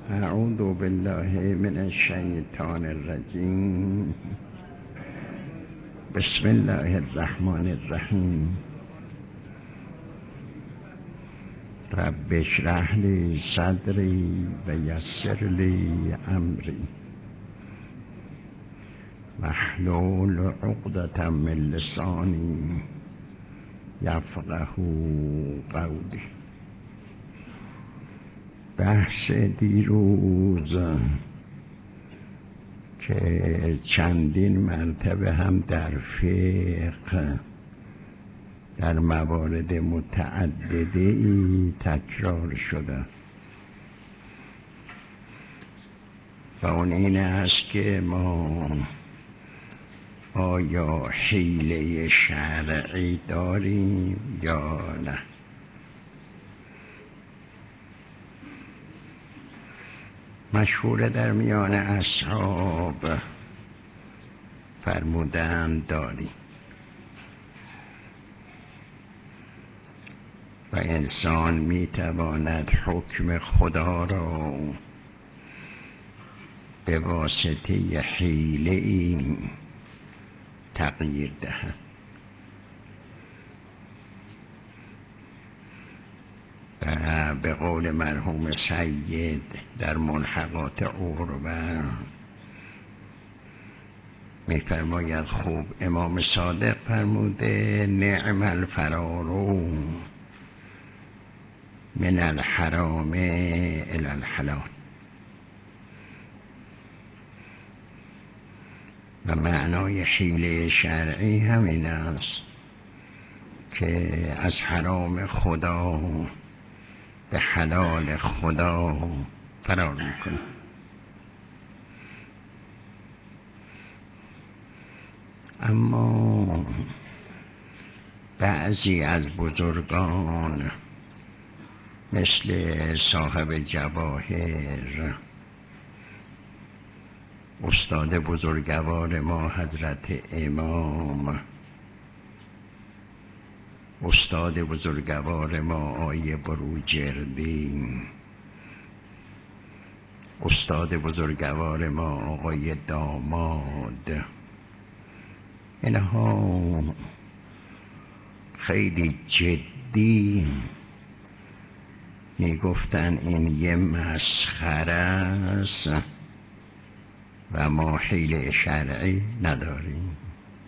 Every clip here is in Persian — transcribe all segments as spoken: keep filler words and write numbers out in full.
اعوذ بالله من الشیطان الرجیم. بسم الله الرحمن الرحیم. رب اشرح لی صدری و یسر لی امری واحلل عقدة من لسانی یفقهوا قولی. بحث دیروز که چندین مرتبه هم در فقه در موارد متعدده ای تکرار شده و اون این است که ما آیا حیله شرعی داریم یا نه. مشهور در میان اصحاب فرمودند داریم و انسان میتواند حکم خدا را به واسطه حیله ای تغییر دهد. و به قول مرحوم سید در ملحقات عروة میفرماید خوب امام صادق فرموده نعم الفرار من الحرام الی الحلال. و معنای حیله شرعی همین است که از حرام خدا به حلال خدا فرار میکنه. اما بعضی از بزرگان مثل صاحب جواهر، استاد بزرگوار ما حضرت امام، استاد بزرگوار ما آیه بروجردی، استاد بزرگوار ما آقای داماد، اینها خیلی جدی میگفتن این یه مسخره است و ما حیله شرعی نداریم.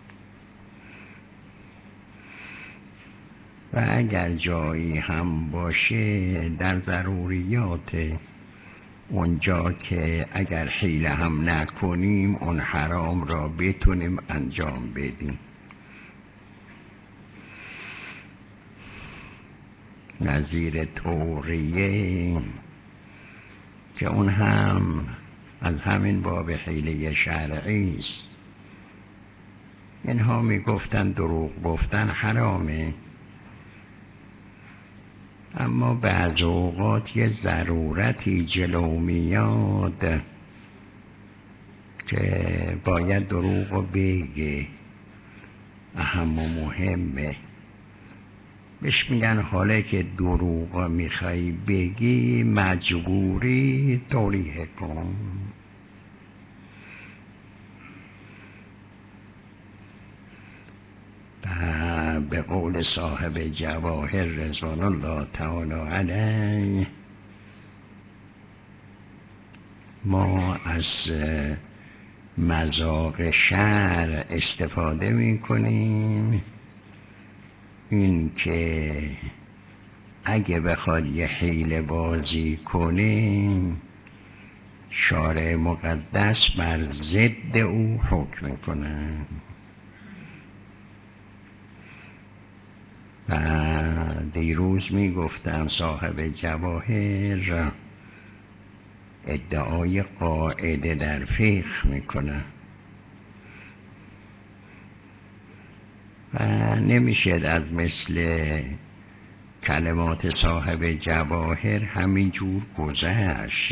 و اگر جایی هم باشه در ضروریات اونجا که اگر حیله هم نکنیم اون حرام را بتونیم انجام بدیم. نظیر توریه که اون هم از همین باب حیله شرعی است. اینها میگفتن دروغ گفتن حرامه، اما بعض اوقات یه ضرورتی جلو میاد که باید دروغ بگه، اهم و مهمه. بهش میگن حاله که دروغ میخوای بگی مجبوری توریه کن. به قول صاحب جواهر رضوان الله تعالی علیه ما از مذاق شرع استفاده میکنیم، این که اگه بخواد یه حیله بازی کنیم شارع مقدس بر ضد او حکم میکنه. و دیروز میگفتم صاحب جواهر ادعای قاعده در فقه میکنه و نمیشه از مثل کلمات صاحب جواهر همینجور گذشت.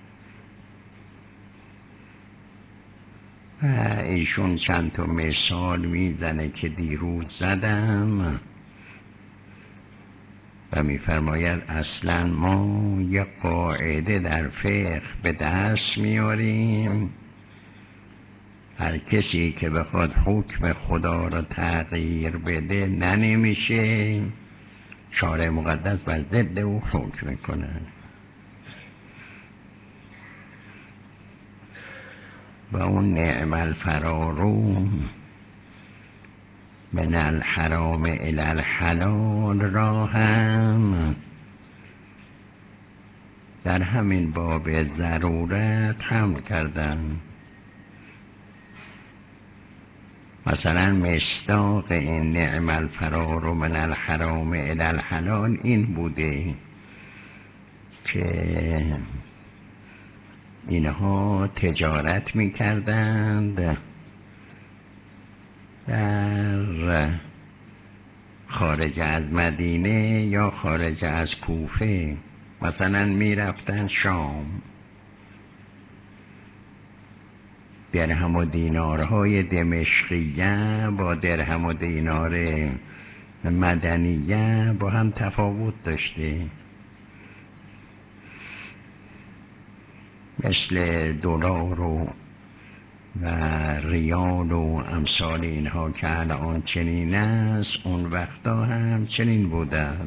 و ایشون چند تا مثال میزنه که دیروز زدم و میفرماید اصلا ما یک قاعده در فقه به دست میاریم، هر کسی که بخواد حکم خدا را تغییر بده نه نمیشه، شارع مقدس بر ضد او حکم میکنه. و اون نعم الفرارو من الحرام الی الحلال را هم در همین باب ضرورت حمل کردن. مثلا مصداق این نعم الفرار من الحرام الی الحلال این بوده که اینها تجارت میکردند در خارج از مدینه یا خارج از کوفه، مثلا میرفتن شام، درهم و دینارهای دمشقیه با درهم و دینار مدنیه با هم تفاوت داشته، مثل دلار و و ریال و امثال اینها که الان چنین است، اون وقتا هم چنین بودن.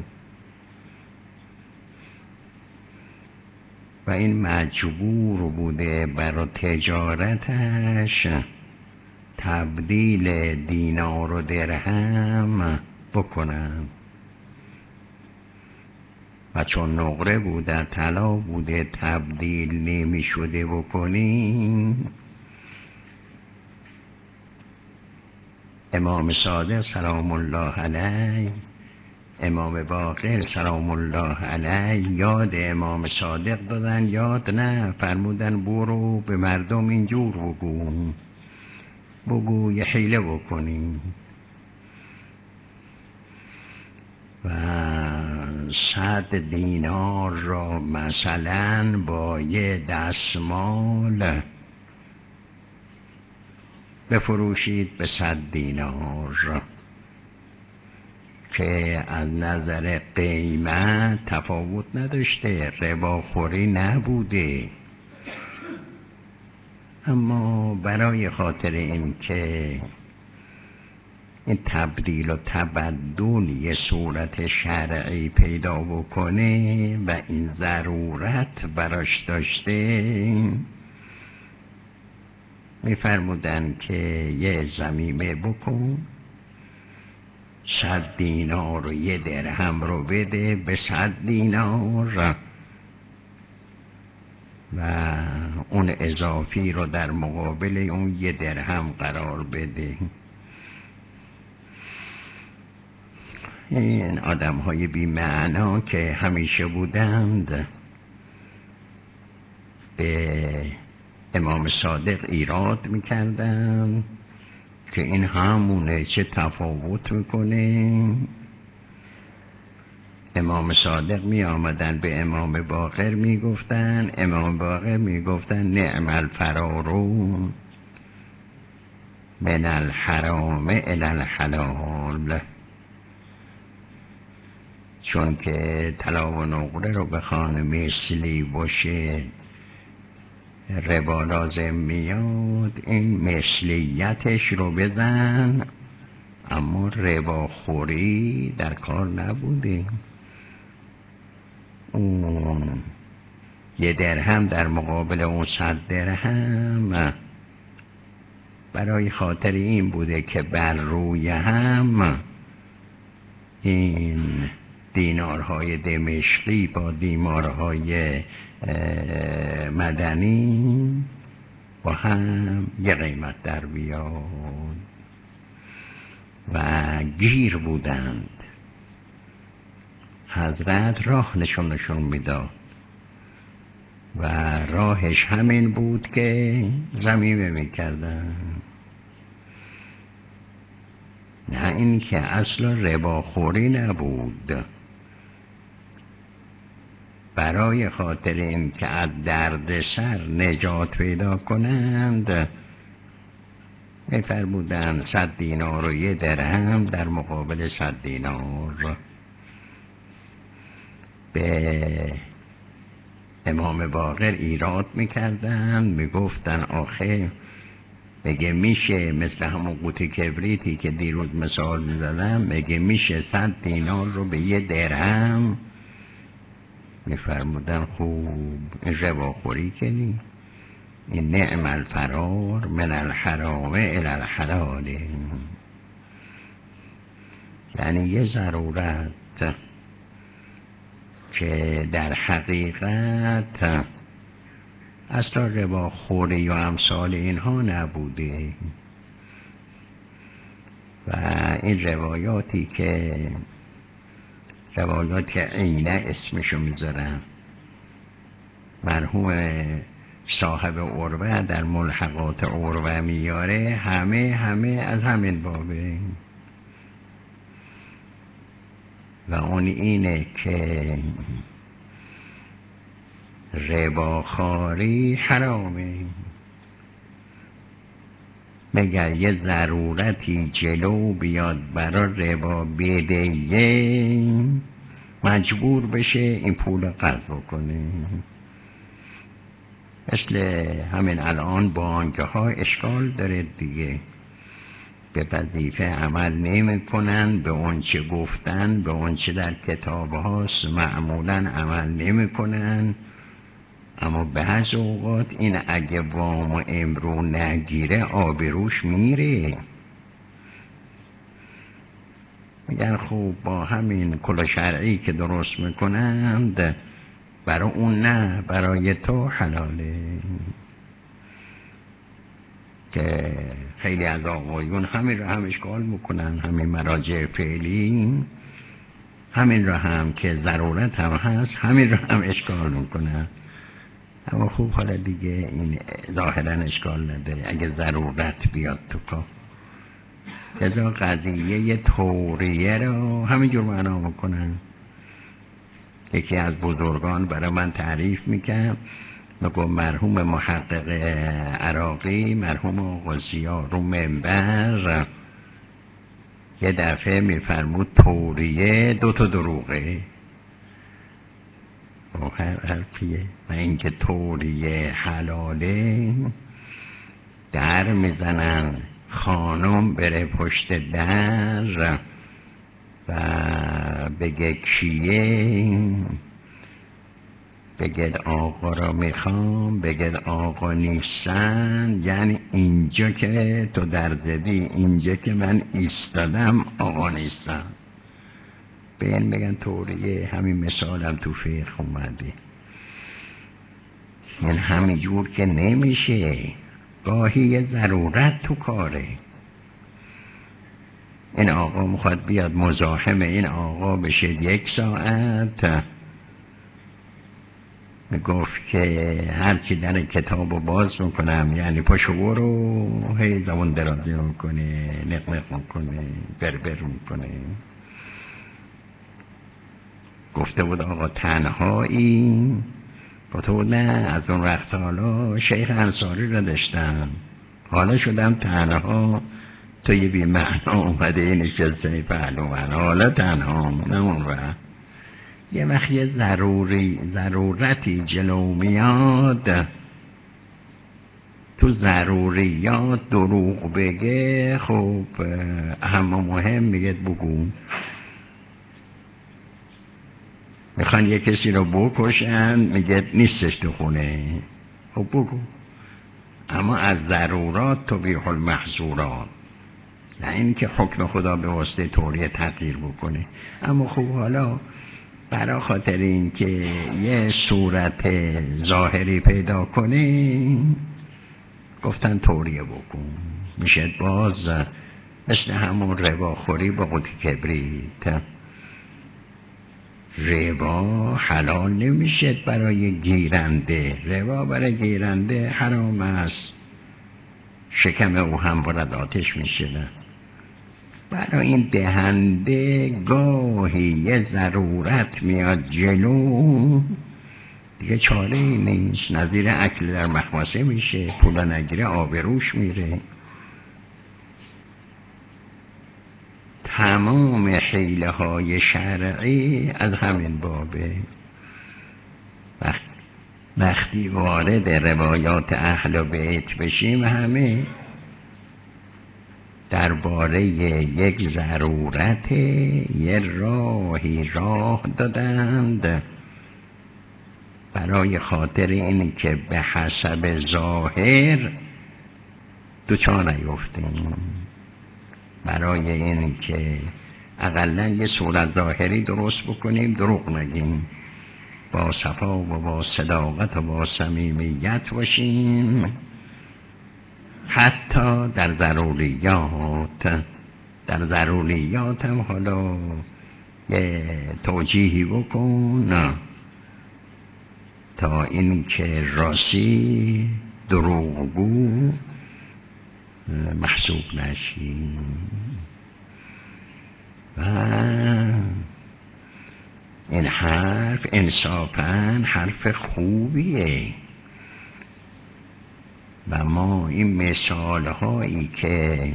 و این مجبور بوده برای تجارتش تبدیل دینار و درهم بکنن، و چون نقره بوده طلا بوده تبدیل نمی شده بکنین، امام صادق سلام الله علیه، امام باقر سلام الله علیه یاد امام صادق دادن، یاد نه، فرمودن برو به مردم اینجور بگو، بگو یه حیله بکنیم. و صد دینار را مثلا با یه دستمال بفروشید به صد دینار که از نظر قیمت تفاوت نداشته، رباخوری نبوده، اما برای خاطر این که این تبدیل و تبدل یه صورت شرعی پیدا بکنه و این ضرورت براش داشته، میفرمودن که یه زمیمه بکن، صد دینار و یه درهم رو بده به صد دینار و اون اضافی رو در مقابل اون یه درهم قرار بده. این آدم های بی معنا که همیشه بودند به امام صادق ایراد میکردن که این همونه، چه تفاوت میکنه. امام صادق می آمدن به امام باقر می گفتن، امام باقر می گفتن نعم الفرارو من الحرام الی الحلال، چون که طلا و نقره رو بخوان مثلی باشه ربا لازم میاد، این مثلیتش رو بزن، اما ربا خوری در کار نبوده. اون یه درهم در مقابل اون صد درهم برای خاطر این بوده که بر روی هم این دینارهای دمشقی با دینارهای مدنی با هم یه قیمت در بیاد و گیر بودند. حضرت راه نشون نشون میداد و راهش همین بود که ضمیمه میکردن، نه این که اصلا رباخوری نبود. برای خاطر این که از درد سر نجات پیدا کنند میفرمودند صد دینار و یه درهم در مقابل صد دینار. به امام باقر ایراد میکردن، میگفتن آخه مگه میشه مثل همون قوطی کبریتی که دیروز مثال میزدم، مگه میشه صد دینار رو به یه درهم؟ میفرمودن خوب این رباخوری کنی، این نعم الفرار من الحرام الی الحلال. یعنی یه ضرورت که در حقیقت اصلا رباخوری و امثال اینها نبوده و این روایاتی که روایات عینه اسمشو میذارن، مرحوم صاحب عروه در ملحقات عروه میاره، همه همه از همین بابه و اون اینه که رباخواری حرامه مگر یه ضرورتی جلو بیاد برا ربا بدهیه مجبور بشه این پول قرض بکنه. مثل همین الان بانک ها اشکال داره دیگه، به وظیفه عمل نمی کنن، به اون چه گفتن، به اون چه در کتاب هاست معمولا عمل نمی کنن. اما بعض اوقات این اگه وام و امرو نگیره آبروش میره. میگن خوب با همین کلا شرعی که درست میکنند برای اون نه، برای تو حلاله. که خیلی از آقایون همین را هم اشکال میکنن، همین مراجع فعلی همین را هم که ضرورت هم هست همین را هم اشکال میکنن. اما خوب حالا دیگه این ظاهرا اشکال نداره اگه ضرورت بیاد تو کار. لذا قضیه یه توریه رو همینجور معنا میکنن. یکی از بزرگان برای من تعریف میکرد، میگو مرحوم محقق عراقی، مرحوم آقا ضیا رو منبر یه دفعه میفرمود توریه دوتا دروغه. و هر حرفیه و اینکه توریه حلاله، در میزنن خانم بره پشت در و بگه کیه، بگید آقا را میخوام، بگید آقا نیستن، یعنی اینجا که تو در زدی، اینجا که من ایستادم آقا نیستن. به این میگن توریه. همین مثالم تو فقه اومده. یعنی همین جور که نمیشه، گاهی یه ضرورت تو کاره. این آقا میخواد بیاد مزاحم این آقا بشه یک ساعت، گفت که هرچی در کتاب رو باز میکنم، یعنی پاشو برو، هی زمان درازی میکنه، نق نق میکنه، بربر میکنه. گفته بود آقا تنهایی؟ گفته بود نه، از اون وقت حالا شیخ انصاری را داشتم، حالا شدم تنها، تو یه بی معنا اومده این نشسته پهلو من، حالا تنها نمون. و یه وقت یه ضروری ضرورتی جلو میاد، تو ضروریات دروغ بگه، خب همه مهم میگه بگو. میخوان یه کسی رو بکشن، میگه نیستش تو خونه، خب بگو. اما از ضرورات تبیح المحظورات، نه این که حکم خدا به واسطه توریه تغییر بکنه. اما خب حالا برای خاطر این که یه صورت ظاهری پیدا کنه گفتن توریه بکن. میشه باز مثل همون رباخوری با قوطی کبریت. ربا حلال نمیشه برای گیرنده، ربا برای گیرنده حرام است، شکم او هم برد آتش میشه. برای این دهنده گاهی یه ضرورت میاد جلو، دیگه چاره ای نیست، نظیر اکل در مخمصه میشه، پولا نگیره آبروش میره. تمام حیله های شرعی از همین بابه. وقتی وارد روایات اهل بیت بشیم همه درباره یک ضرورت یه راهی راه دادند برای خاطر این که به حسب ظاهر دوچار نیفتیم، برای این که اقلا یه صورت ظاهری درست بکنیم، دروغ نگیم، با صفا و با صداقت و با صمیمیت باشیم، حتی در ضروریات. در ضروریات هم حالا یه توجیهی بکن تا این که راستی دروغگو محسوب نشیم. و این حرف انصافاً حرف خوبیه و ما این مثال هایی که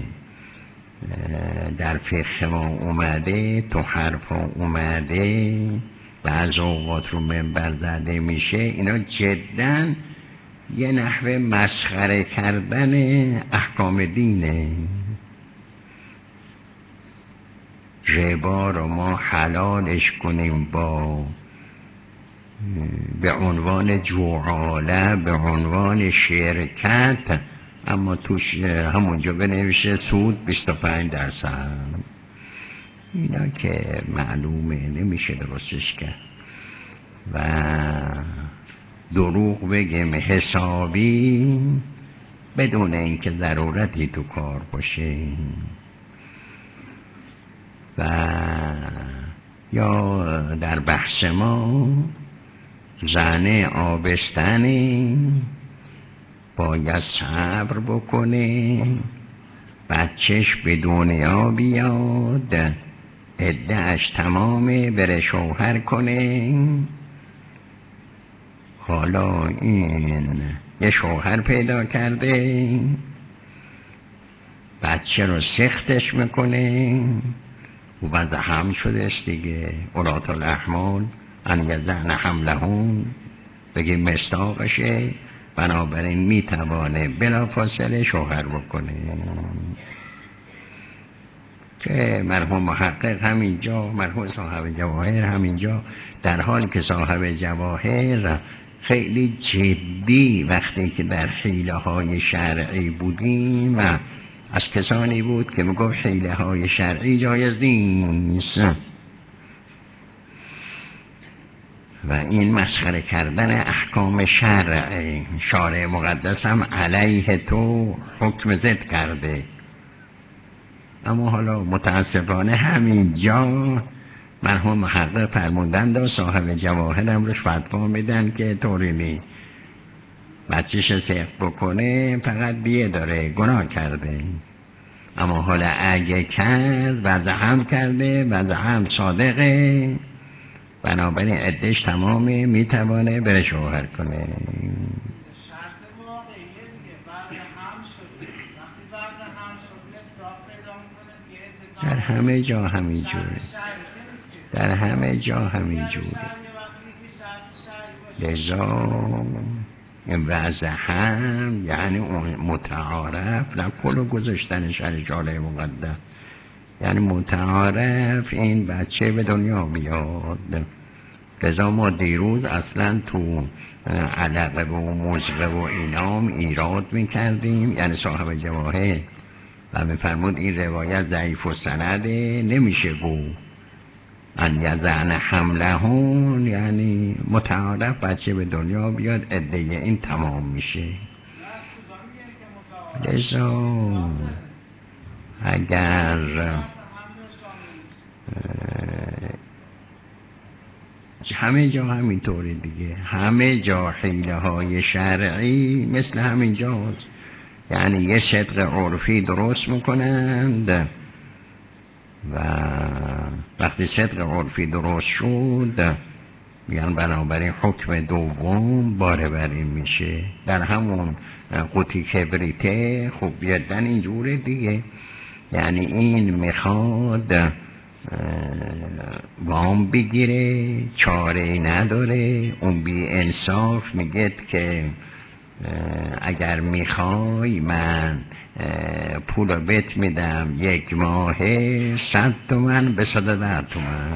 در فقه ما اومده، تو حرف ها اومده، بعض اوقات رو منبر زده میشه، اینا جداً یه نحوه مسخره کردن احکام دینه. ربا رو ما حلالش کنیم با به عنوان جعاله، به عنوان شرکت، اما توش همونجا بنویشه سود بیست و پنج درصد. اینا که معلومه نمیشه درستش کرد. و دروغ بگیم حسابی بدون اینکه ضرورتی تو کار باشه. و یا در بحث ما زن آبستنی باید صبر بکنه بچهش به دنیا بیاد، عده‌اش تمامه، بره شوهر کنه. حالا این یه شوهر پیدا کرده، بچه رو سختش میکنه و وضع هم شده است دیگه. اولات الاحمال ان یضعن حملهن بگه مستاقشه، بنابراین میتوانه بلا فاصله شوهر بکنه. که مرحوم محقق همینجا، مرحوم صاحب جواهر همینجا، در حالی که صاحب جواهر خیلی جدی وقتی که در حیله های شرعی بودیم از کسانی بود که میگفت حیله های شرعی جایز نیست و این مسخره کردن احکام شرعی. شارع مقدس هم علیه تو حکم ضد کرده. اما حالا متاسفانه همینجا مرحوم محقق فرمودند و صاحب جواهر هم روش فتوا میدن که طوری نی، بچهش سخت بکنه فقط بیه داره، گناه کرده. اما حالا اگه کرد وضع هم کرده، وضع هم صادقه، بنابراین عدش تمامه، میتوانه بره شوهر کنه. شرط واقعیه دیگه، وضع هم شده، وقتی وضع هم شد مصداق پیدا میکنه دیگه عده در تمام همه میشه. جا همینجوره، شرط شرعی که نیست که. در همه جا اگر همینجوره. شرعی وقتی که شرط شرعی باشه لذا این وضع هم یعنی اون متعارف، نه کلو گذاشتن شر شارع مقدس، یعنی متعارف این بچه به دنیا بیاد. لذا ما دیروز اصلا تو علقه و مزقه و اینام ایراد میکردیم، یعنی صاحب جواهر و میفرمود این روایت ضعیف و سنده، نمیشه گفت ان یضعن حملهن یعنی متعارف بچه به دنیا بیاد، عده این تمام میشه. لذا اگر همه جا همینطوره دیگه، همه جا حیله های شرعی مثل همین جاست، یعنی یه صدق عرفی درست میکنند و وقتی صدق عرفی درست شد میگن بنابراین حکم دوم باره بر این میشه. در همون قوطی کبریته خوب بیادن اینجوره دیگه، یعنی این میخواد وام بگیره چاره نداره، اون بی انصاف میگه که اگر میخوای من پول بت میدم یک ماهه صد تومن به صد ده تومن.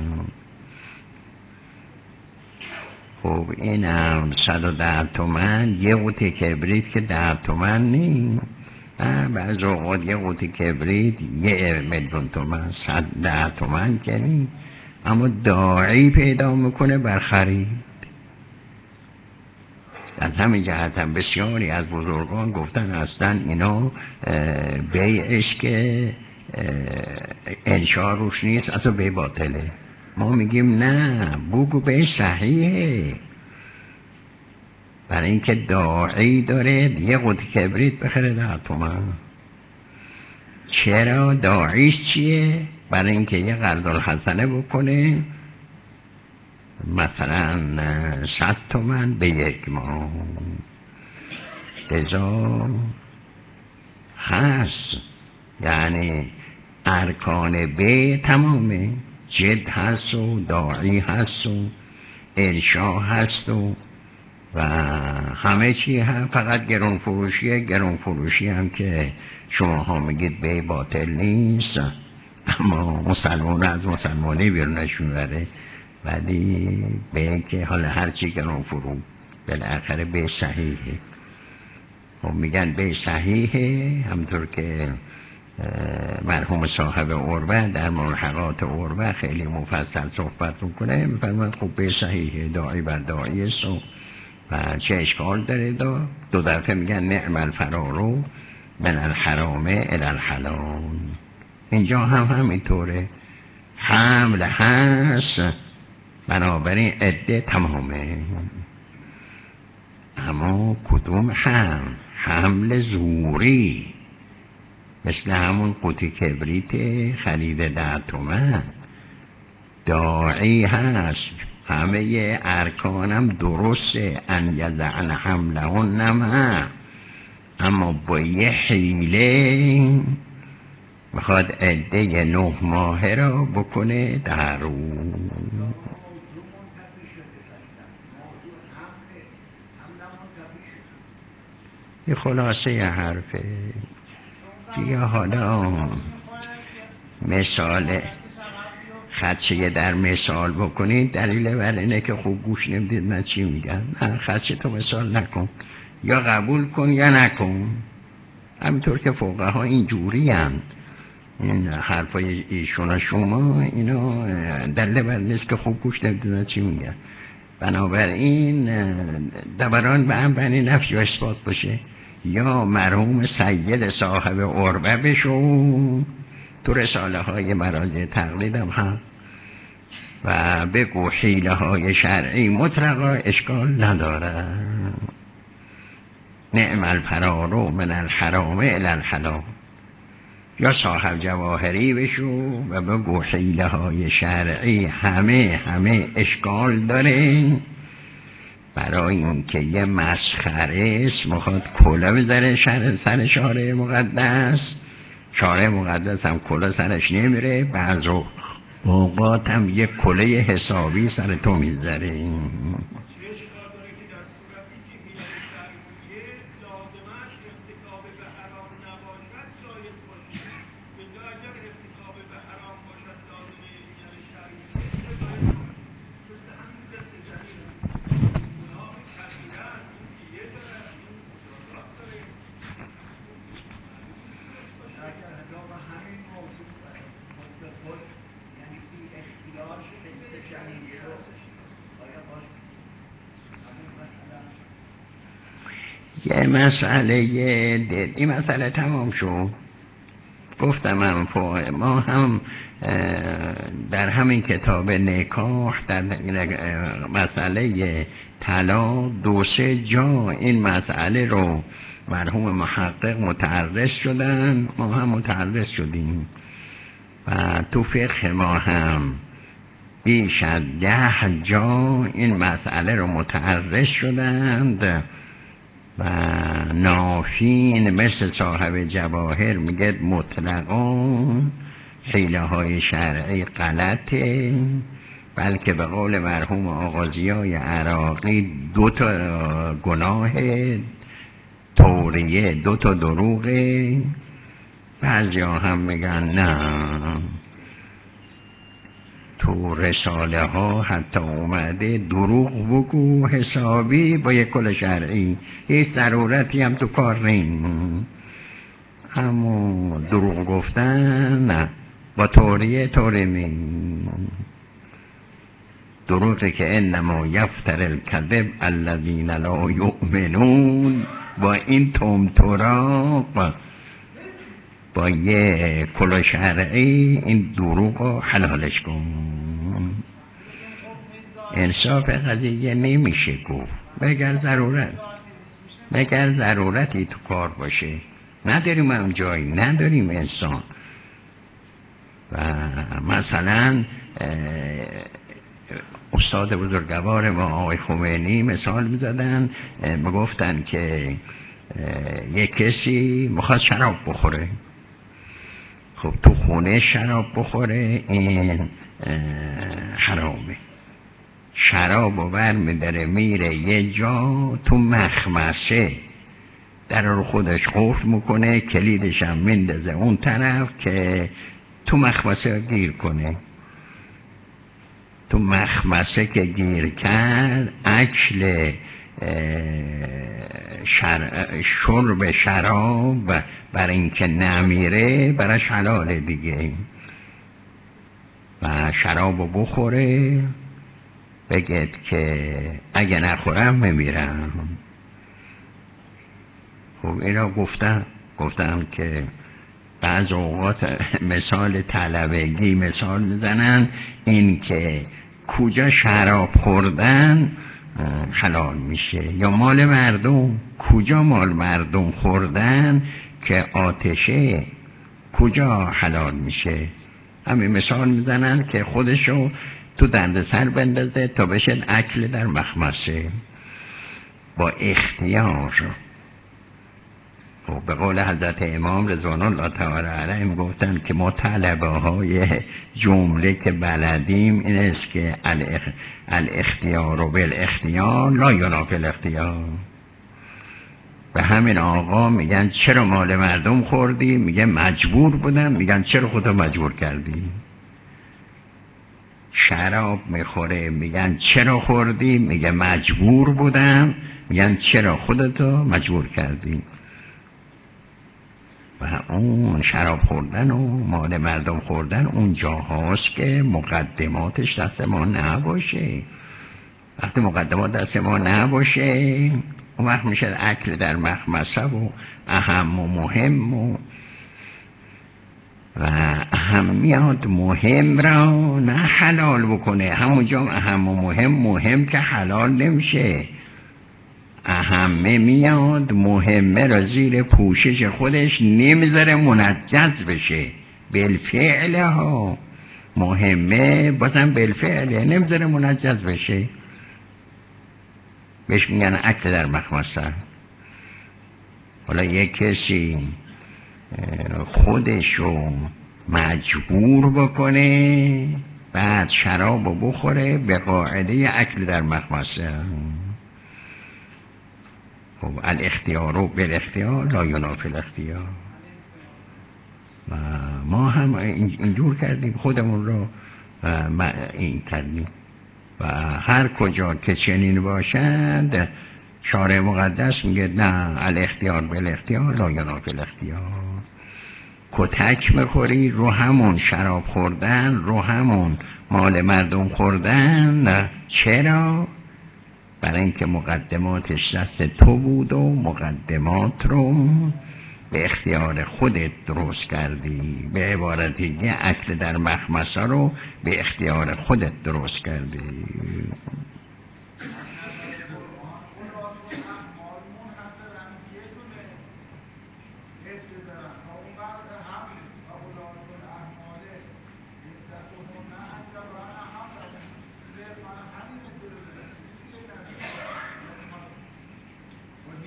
خب اینم صد و ده تومن یه قوطی کبریت که ده تومن نیم، بعض اوقات یه قوطی کبریت یه میلیون تومن، صد ده تومن که نیم، اما داعی پیدا میکنه بر خرید. از همین جهت هم بسیاری از بزرگان گفتن اصلا اینا بیعش که انشا روش نیست، اصلا بی باطله. ما میگیم نه، بگو بیع صحیحه، برای اینکه داعی داره یه قوطی کبریت بخره ده تومن. چرا؟ داعیش چیه؟ برای اینکه یه قرض الحسنه بکنه مثلا صد تومن به یک ماه. لذا هست، یعنی ارکان به تمامه، جد هست و داعی هست و انشا هست و و همه چی هم، فقط گرون فروشیه. گرون فروشی هم که شما ها میگید به باطل نیست، اما مسلمان از مسلمانی بیرونش میبره، ولی به که حالا هرچی گرون فرو بالاخره به صحیحه. خب میگن به صحیحه، همطور که مرحوم صاحب عربه در ملحقات عربه خیلی مفصل صحبت میکنه، میفرمان خب به صحیحه، داعی بر داعی سو و چه اشکال داره. دو, دو دفعه میگن نعم الفرارو من الحرام الی الحلال. اینجا هم همینطوره، حمل هست، بنابراین عده تمامه. اما کدوم حمل؟ حمل زوری، مثل همون قوطی کبریت خرید ده تومن. داعی هست، همه ارکانم درسته، ان یضعن حملهن نمه، اما با یه حیله میخواد عده نه ماهه را بکنه در رو. یه خلاصه حرفه دیگه. حالا مثال خدشه در مثال بکنید، دلیل بر اینه که خوب گوش نمیدید من چی میگم. نه، خدشه تو مثال نکن، یا قبول کن یا نکن، همینطور که فقها اینجوری هم. این حرفای ایشون و شما اینا دلیل بر نیست که خوب گوش نمیدید من چی میگم. بنابراین دبران به هم بنی نفی و اثبات باشه، یا مرحوم سید صاحب عربه بشو، تو رساله های مراجع تقلیدم هم، و بگو حیله های شرعی مطلقا اشکال نداره. نعم الفرارو من الحرام الی الحلال. یا صاحب جواهری بشو و بگو حیله های شرعی همه همه اشکال داره، برای اینکه یه مسخره است میخواد کلا بذاره سر شارع مقدس. شارع مقدس هم کلا سرش نمیره، بعض اوقات هم یه کله حسابی سر تو میذاره. یه مسئله دید، این مسئله تمام شد. گفتم هم فوق ما هم در همین کتاب نکاح در مسئله طلاق دو سه جا این مسئله رو مرحوم محقق متعرض شدن، ما هم متعرض شدیم و تو فقه ما هم بیش از ده جا این مسئله رو متعرض شدند و نافین مثل صاحب جواهر میگه مطلقا حیله های شرعی غلطه، بلکه به قول مرحوم آقا ضیای عراقی دو تا گناه توریه، دو تا دروغه. بعضی ها هم میگن نه، تو رساله ها حتی اومده دروغ بگو حسابی با یک کل شرعی، هیچ ضرورتی هم تو کار نیم. اما دروغ گفتن نه، با توریه طوری نیم. دروغی که انما یفتر الکذب الذین لا یؤمنون، با این تمتراق با یه کل شرعی این دروغ رو حلالش کن. انصاف قضیه نمیشه گفت مگر ضرورت مگر ضرورتی تو کار باشه. نداریم هم جایی، نداریم انسان. و مثلا استاد بزرگوار ما آقای خمینی مثال میزدن، میگفتن که یک کسی میخواد شراب بخوره، خب تو خونه شراب بخوره این حرامه. شراب رو بر میداره میره یه جا تو مخمسه، در رو خودش قفل میکنه، کلیدش هم میندازه اون طرف که تو مخمسه گیر کنه. تو مخمسه که گیر کرد اکل شر... شرب شراب بر اینکه نمیره براش حلاله دیگه. و شرابو بخوره بگید که اگه نخورم میمیرم. خب اینا گفتن گفتن که بعض اوقات مثال طلبگی مثال میزنن این که کجا شراب خوردن حلال میشه، یا مال مردم کجا مال مردم خوردن که آتشه کجا حلال میشه. همین مثال میزنن که خودشو تو دردسر بندازه تا بشه اکل در مخمسه با اختیار. به قول حضرت امام رضوان الله تعالی علیهم گفتن که ما طلبه های جمله که بلدیم این است که الاختیار و بالاختیار لا ینافی الاختیار. به همین آقا میگن چرا مال مردم خوردی؟ میگه مجبور بودم. میگن چرا خودت مجبور کردی؟ شراب میخوره میگن چرا خوردی؟ میگه مجبور بودم. میگن چرا خودتو مجبور کردی؟ و اون شراب خوردن و مال مردم خوردن اون جاهاست که مقدماتش دست ما نباشه. وقتی مقدمات دست ما نباشه اون وقت میشه اکل در مخمسه و اهم و مهم و و اهمیت مهم را نه حلال بکنه. همونجا اهم و مهم مهم که حلال نمیشه. اهمه میاد مهمه را زیر پوشش خودش نمیذاره منجز بشه. بالفعل ها مهمه بازم بالفعله نمیذاره منجز بشه. بهش میگن اکل در مخمسه. حالا یک کسی خودشو مجبور بکنه بعد شرابو بخوره به قاعده اکل در مخمسه. خب الاختیار بالاختیار لا ینافی الاختیار. و ما هم اینجور کردیم خودمون رو این کردیم. و هر کجا که چنین باشد شارع مقدس میگه نه الاختیار بالاختیار لا ینافی الاختیار. کتک میخوری رو همون شراب خوردن، رو همون مال مردم خوردن. چرا؟ برای اینکه مقدماتش دست تو بود و مقدمات رو به اختیار خودت درست کردی. به عبارت دیگه اکل در مخمسه رو به اختیار خودت درست کردی.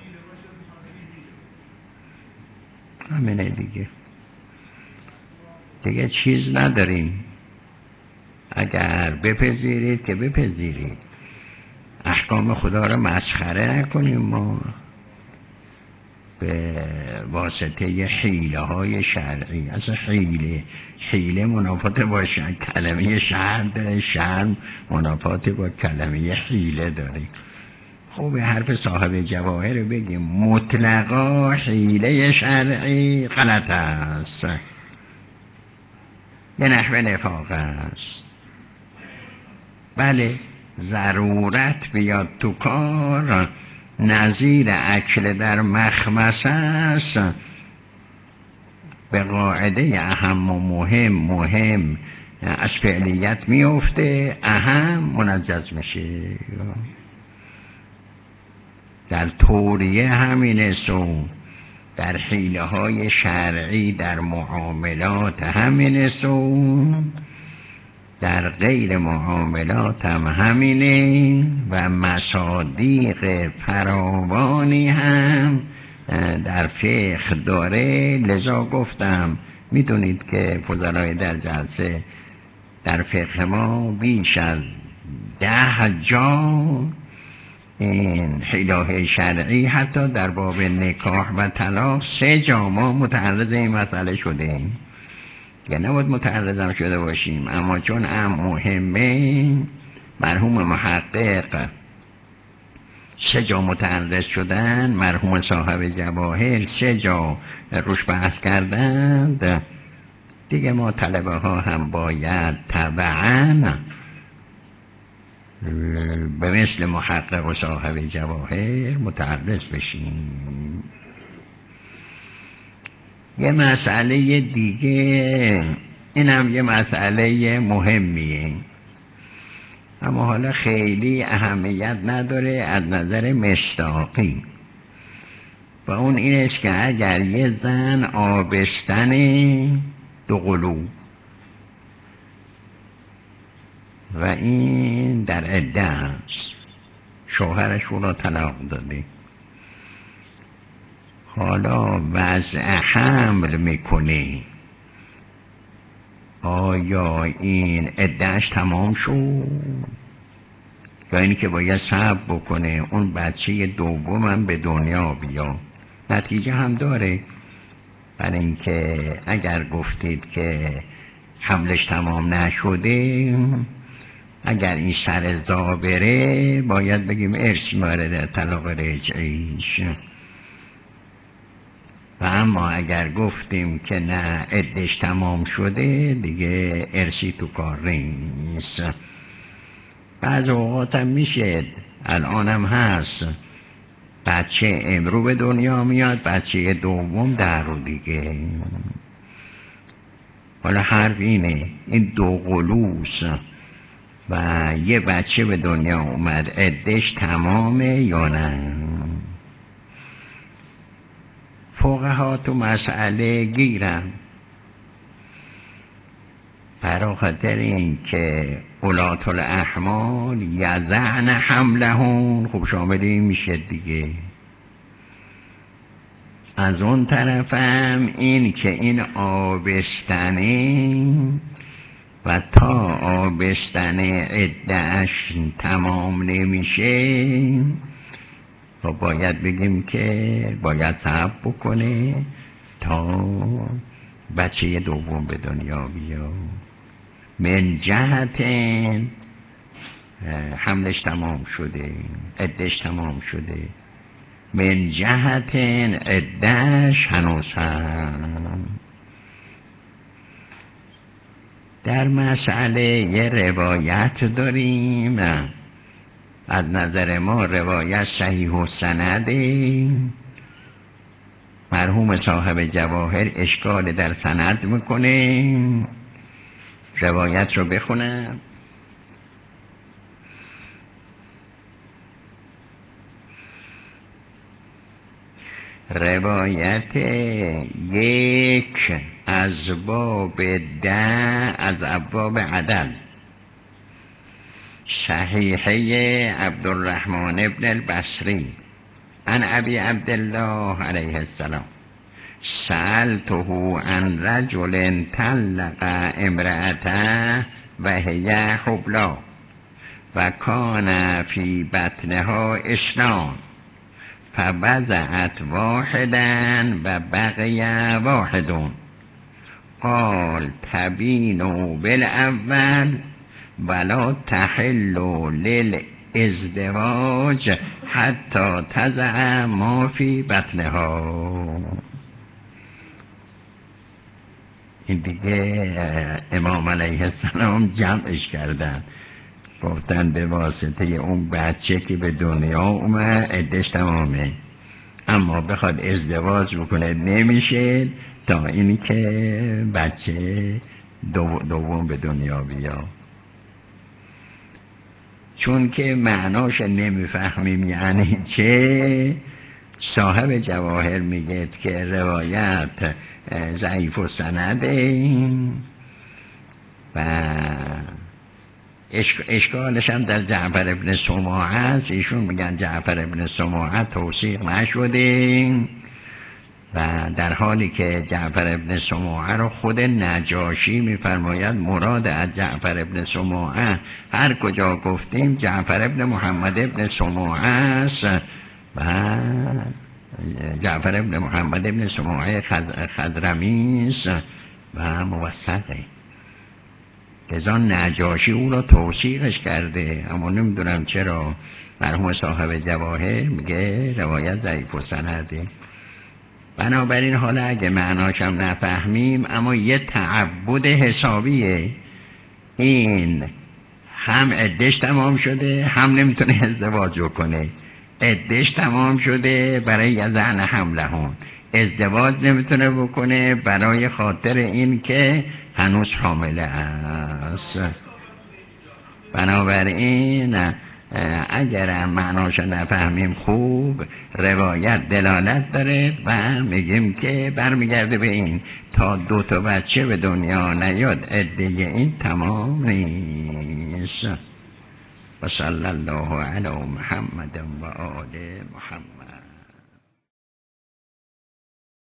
همینه دیگه. دیگه چیز نداریم. اگر بپذیرید که بپذیرید، احکام خدا رو مسخره نکنیم. ما به واسطه حیله های شرعی، اصلا حیله حیله منافات با شر... کلمه شر داره، شر منافات با کلمه حیله داره. خب حرف صاحب جواهر رو بگیم، مطلقا حیله شرعی غلط است، یه نحو نفاق است. بله ضرورت بیاد تو کار، نظیر اکل در مخمسه است، به قاعده اهم و مهم، مهم از فعلیت میفته، اهم منجز میشه. در توریه همین سو، در حیله های شرعی، در معاملات همین سو، در غیر معاملات هم همینه و مصادیق فراوانی هم در فقه داره. لذا گفتم میدونید که فضلای در جلسه در فقه ما بیش از ده جا این حیله شرعی، حتی در باب نکاح و طلاق سه جا ما متعرض این مسئله شدیم. یا نباید متعرضم شده باشیم، اما چون ام مهمه، مرحوم محقق سه جا متعرض شدن، مرحوم صاحب جواهر سه جا روش بحث کردند، دیگه ما طلبه ها هم باید طبعاً به مثل محقق و صاحب جواهر متعرض بشیم. یه مسئله دیگه، اینم یه مسئله مهمیه، اما حالا خیلی اهمیت نداره از نظر مصداقی، و اون این است که اگر یه زن آبستن دو قلو و این در عده است، شوهرش او را طلاق داده، حالا وضع حمل میکنه، آیا این عده‌اش تمام شد یا اینی که باید صبر بکنه اون بچه دوم هم به دنیا بیا؟ نتیجه هم داره، برای اینکه اگر گفتید که حملش تمام نشده، اگر این سر زا بره باید بگیم ارث مورد طلاق رجعیش، و اما اگر گفتیم که نه عدش تمام شده، دیگه ارثی تو کار نیست. بعض اوقات هم میشه، الان هم هست، بچه امرو به دنیا میاد، بچه دوم در رو دیگه. حالا حرف اینه، این دو قلوس و یه بچه به دنیا اومد، عدش تمامه یا نه؟ فقها تو مسئله گیرن، برای خاطر این که اولات الاحمال یضعن حملهون، خب شامل این میشه دیگه. از اون طرفم این که این آبستنه و تا آبستن عده‌اش تمام نمیشه، خب باید بگیم که باید صبر بکنه تا بچه دوم به دنیا بیا. من جهت حملش تمام شده، عده‌اش تمام شده، من جهت عده‌اش هنوز هم. در مسئله یه روایت داریم، از نظر ما روایت صحیح و سنده، مرحوم صاحب جواهر اشکال در سند میکنه، روایت رو بخونم. روایت یک از باب ده از ابواب عدل، صحیحه عبدالرحمن ابن البصری عن ابی عبدالله علیه السلام سألته عن رجل طلق امرأته و هی حبلا و کان فی بطنها اثنان فوضعت واحدا و بقی واحد. قال تبین بالاول ولا تحل للازدواج حتی تضع ما فی بطنها. این دیگه امام علیه السلام جمعش کردن، گفتن به واسطه اون بچه که به دنیا اومد عدش تمامه، اما بخواد ازدواج بکنه نمیشه تا اینی که بچه دو دوم به دنیا بیا. چون که معناش نمیفهمیم یعنی چه، صاحب جواهر میگه که روایت ضعیف و سنده و اشکالش هم در جعفر ابن سماعه است. ایشون میگن جعفر ابن سماعه توثیق نشده و در حالی که جعفر ابن سماعه رو خود نجاشی میفرماید مراد از جعفر ابن سماعه هر کجا گفتیم جعفر ابن محمد ابن سماعه است و جعفر ابن محمد ابن سماعه خضرمی است و موثقه، لذا نجاشی او را توثیقش کرده، اما نمیدونم چرا مرحوم صاحب جواهر میگه روایت ضعیف و سنده. بنابراین حالا اگه معناشم نفهمیم اما یه تعبد حسابیه، این هم عدش تمام شده هم نمیتونه ازدواج بکنه، عدش تمام شده برای یزن حملهون، ازدواج نمیتونه بکنه برای خاطر این که هنوز حامله است. بنابراین اگر معناش نفهمیم خوب، روایت دلالت داره و میگیم که برمیگرده به این تا دو تا بچه به دنیا نیاد عده این تمام نیست. و صلی الله علی محمد و آل محمد.